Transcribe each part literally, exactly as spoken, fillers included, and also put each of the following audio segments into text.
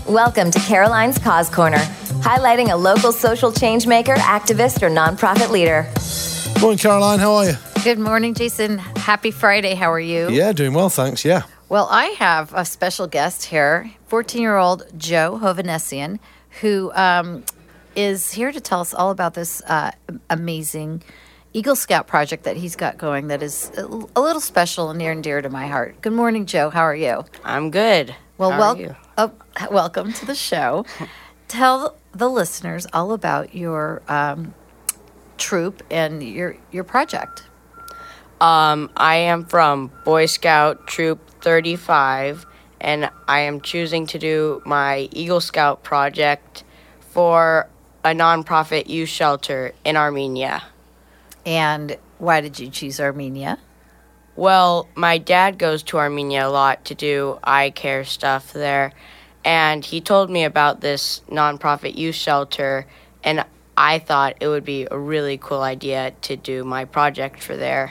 Welcome to Caroline's Cause Corner, highlighting a local social change maker, activist, or nonprofit leader. Good morning, Caroline. How are you? Good morning, Jason. Happy Friday. How are you? Yeah, doing well, thanks. Yeah. Well, I have a special guest here, fourteen-year-old Joe Hovanesian, who um, is here to tell us all about this uh, amazing Eagle Scout project that he's got going that is a little special and near and dear to my heart. Good morning, Joe. How are you? I'm good. Well, How wel- are you? Oh, welcome to the show. Tell the listeners all about your um, troop and your your project. Um, I am from Boy Scout Troop thirty-five, and I am choosing to do my Eagle Scout project for a nonprofit youth shelter in Armenia. And why did you choose Armenia? Well, my dad goes to Armenia a lot to do eye care stuff there, and he told me about this nonprofit youth shelter, and I thought it would be a really cool idea to do my project for there.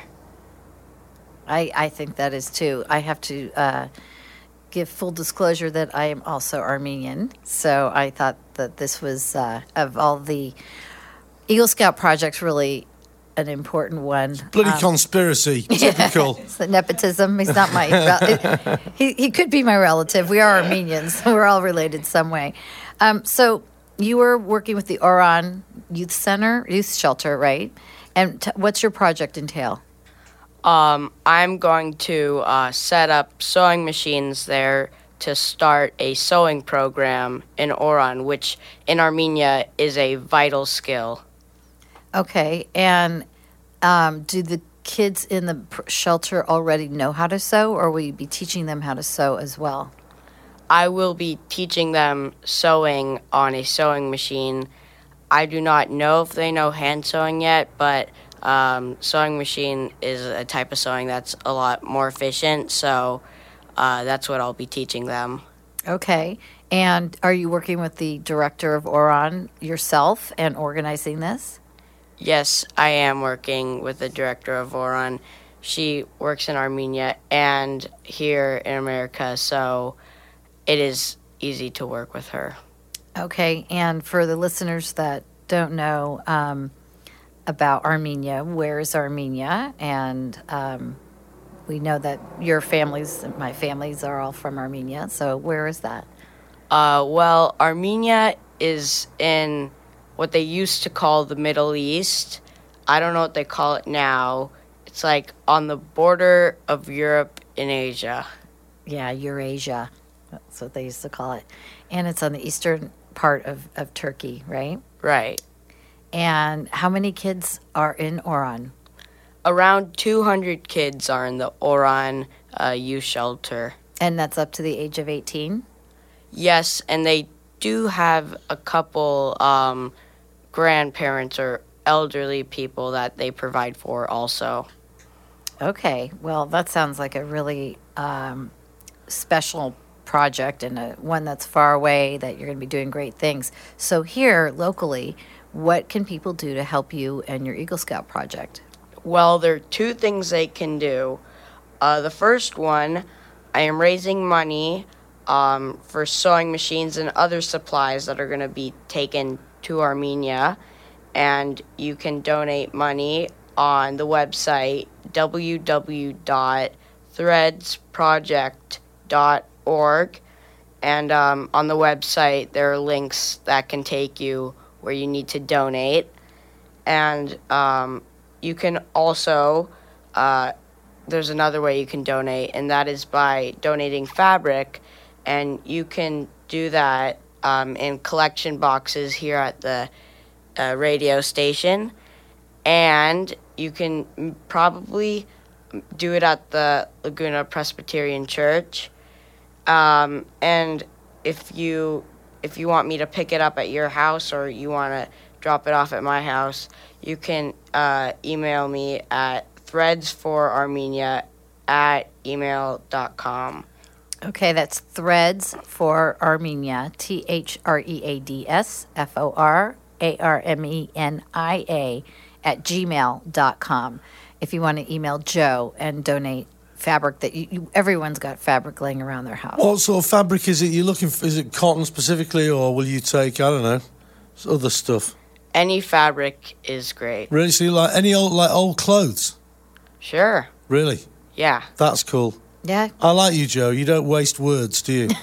I, I think that is too. I have to uh, give full disclosure that I am also Armenian, so I thought that this was, uh, of all the Eagle Scout projects, really an important one. Bloody Um, conspiracy. Typical. It's the nepotism. He's not my. rel- he he could be my relative. We are Armenians. We're all related some way. Um, so you were working with the Oran Youth Center, Youth Shelter, right? And t- what's your project entail? Um, I'm going to uh, set up sewing machines there to start a sewing program in Oran, which in Armenia is a vital skill. Okay, and um, do the kids in the pr- shelter already know how to sew, or will you be teaching them how to sew as well? I will be teaching them sewing on a sewing machine. I do not know if they know hand sewing yet, but um, sewing machine is a type of sewing that's a lot more efficient, so uh, that's what I'll be teaching them. Okay, and are you working with the director of Oran yourself and organizing this? Yes, I am working with the director of Oran. She works in Armenia and here in America, so it is easy to work with her. Okay, and for the listeners that don't know um, about Armenia, where is Armenia? And um, we know that your families, my families are all from Armenia, so where is that? Uh, well, Armenia is in what they used to call the Middle East. I don't know what they call it now. It's like on the border of Europe and Asia. Yeah, Eurasia. That's what they used to call it. And it's on the eastern part of, of Turkey, right? Right. And how many kids are in Oran? Around two hundred kids are in the Oran uh, youth shelter. And that's up to the age of eighteen? Yes, and they do have a couple um, grandparents or elderly people that they provide for also. Okay, well, that sounds like a really um, special project and a, one that's far away that you're going to be doing great things. So here, locally, what can people do to help you and your Eagle Scout project? Well, there are two things they can do. Uh, the first one, I am raising money um, for sewing machines and other supplies that are going to be taken to Armenia, and you can donate money on the website w w w dot threads project dot org, and um, on the website there are links that can take you where you need to donate, and um, you can also uh, there's another way you can donate, and that is by donating fabric, and you can do that um, in collection boxes here at the uh, radio station, and you can m- probably do it at the Laguna Presbyterian Church, um, and if you if you want me to pick it up at your house or you want to drop it off at my house, you can uh, email me at threadsforarmenia at email dot com. Okay, that's Threads for Armenia, T H R E A D S F O R A R M E N I A at gmail dot com. If you want to email Joe and donate fabric that you, you everyone's got fabric laying around their house. What sort of fabric is it you're looking for? Is it cotton specifically, or will you take, I don't know, other stuff? Any fabric is great. Really? So you like any old, like old clothes? Sure. Really? Yeah. That's cool. Yeah. I like you, Joe. You don't waste words, do you?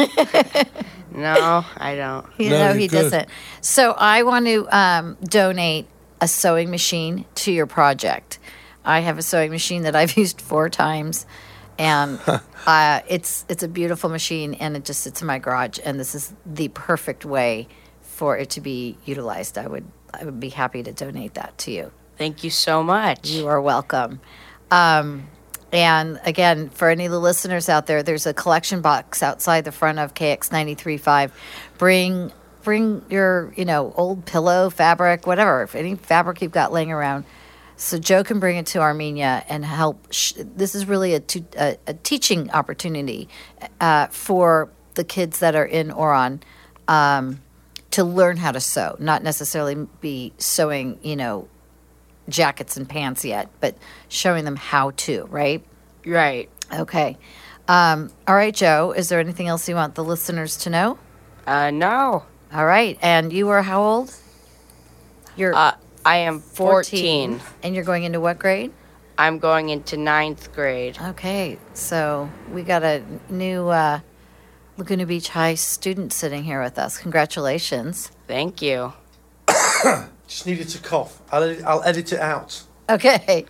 No, I don't. You No, know, you're he good. doesn't. So I want to um, donate a sewing machine to your project. I have a sewing machine that I've used four times, and uh, it's it's a beautiful machine, and it just sits in my garage. And this is the perfect way for it to be utilized. I would I would be happy to donate that to you. Thank you so much. You are welcome. Um, and again, for any of the listeners out there, there's a collection box outside the front of K X ninety-three point five. Bring bring your, you know, old pillow, fabric, whatever, if any fabric you've got laying around. So Joe can bring it to Armenia and help. Sh- this is really a, tu- a, a teaching opportunity uh, for the kids that are in Oran um, to learn how to sew, not necessarily be sewing, you know, jackets and pants yet, but showing them how to, right? Right. Okay. Um, all right, Joe, is there anything else you want the listeners to know? Uh, no. All right. And you are how old? You're Uh, I am fourteen. And you're going into what grade? I'm going into ninth grade. Okay. So we got a new uh, Laguna Beach High student sitting here with us. Congratulations. Thank you. Just needed to cough. I'll edit, I'll edit it out. Okay.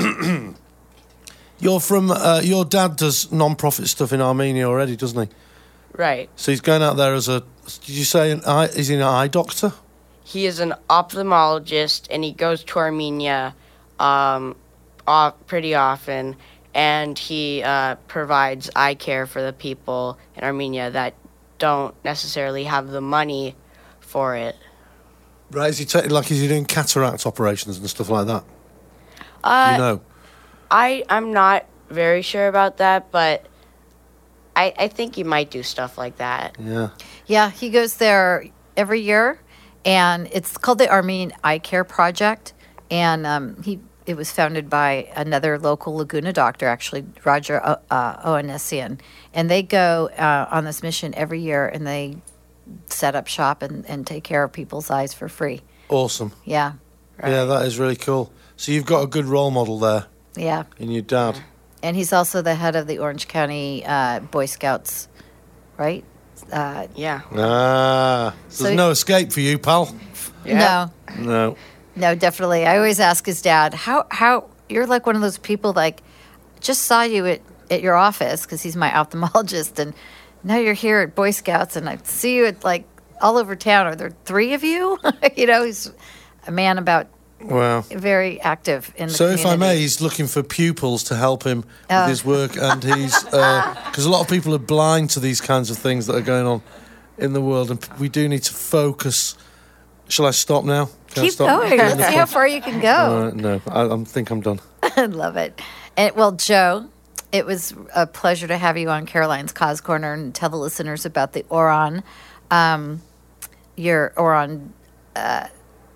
You're from, uh, your dad does non-profit stuff in Armenia already, doesn't he? Right. So he's going out there as a, did you say, an eye, is he an eye doctor? He is an ophthalmologist, and he goes to Armenia um, off, pretty often, and he uh, provides eye care for the people in Armenia that don't necessarily have the money for it. Right, is he ta- like, is he doing cataract operations and stuff like that? Uh, you know? I, I'm not very sure about that, but I, I think he might do stuff like that. Yeah. Yeah, he goes there every year, and it's called the Armenian Eye Care Project. And um, he it was founded by another local Laguna doctor, actually, Roger uh, uh, Oanessian. And they go uh, on this mission every year, and they set up shop and, and take care of people's eyes for free. Awesome. Yeah, Yeah, that is really cool. So you've got a good role model there yeah. in your dad. And he's also the head of the Orange County uh, Boy Scouts, right? Uh, Yeah. Ah, So- there's no escape for you, pal. Yeah. No, No. no, definitely. I always ask his dad, how, how, you're like one of those people, like, just saw you at, at your office, because he's my ophthalmologist, and now you're here at Boy Scouts, and I see you at, like, all over town. Are there three of you? You know, he's a man about Wow. very active in the So if I community. may, he's looking for pupils to help him Oh. with his work, and he's because a lot of people are blind to these kinds of things that are going on in the world, and we do need to focus. Shall I stop now? Can I Keep stop going. doing Let's the see how pod? far you can go. Uh, no, I, I think I'm done. I love it. And well, Joe, it was a pleasure to have you on Caroline's Cause Corner and tell the listeners about the Oran, um, your Oran. Uh,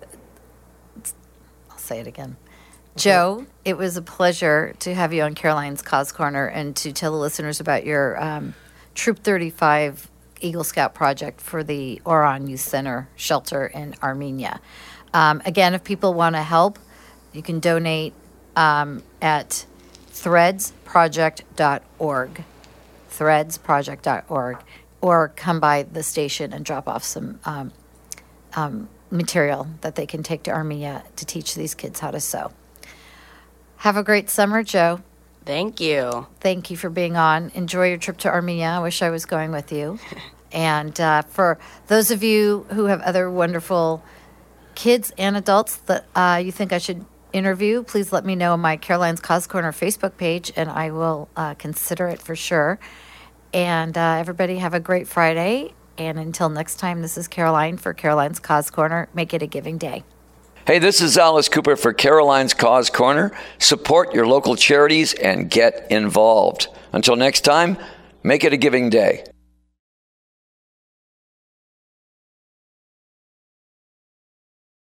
I'll say it again. Joe, it was a pleasure to have you on Caroline's Cause Corner and to tell the listeners about your um, Troop thirty-five Eagle Scout project for the Oran Youth Center shelter in Armenia. Um, again, if people want to help, you can donate um, at threads project dot org, threads project dot org, or come by the station and drop off some um, um, material that they can take to Armenia to teach these kids how to sew. Have a great summer, Joe. Thank you. Thank you for being on. Enjoy your trip to Armenia. I wish I was going with you. And uh, for those of you who have other wonderful kids and adults that uh, you think I should interview, please let me know on my Caroline's Cause Corner Facebook page, and I will uh, consider it for sure. And uh, everybody have a great Friday. And until next time, this is Caroline for Caroline's Cause Corner. Make it a giving day. Hey, this is Alice Cooper for Caroline's Cause Corner. Support your local charities and get involved. Until next time, make it a giving day.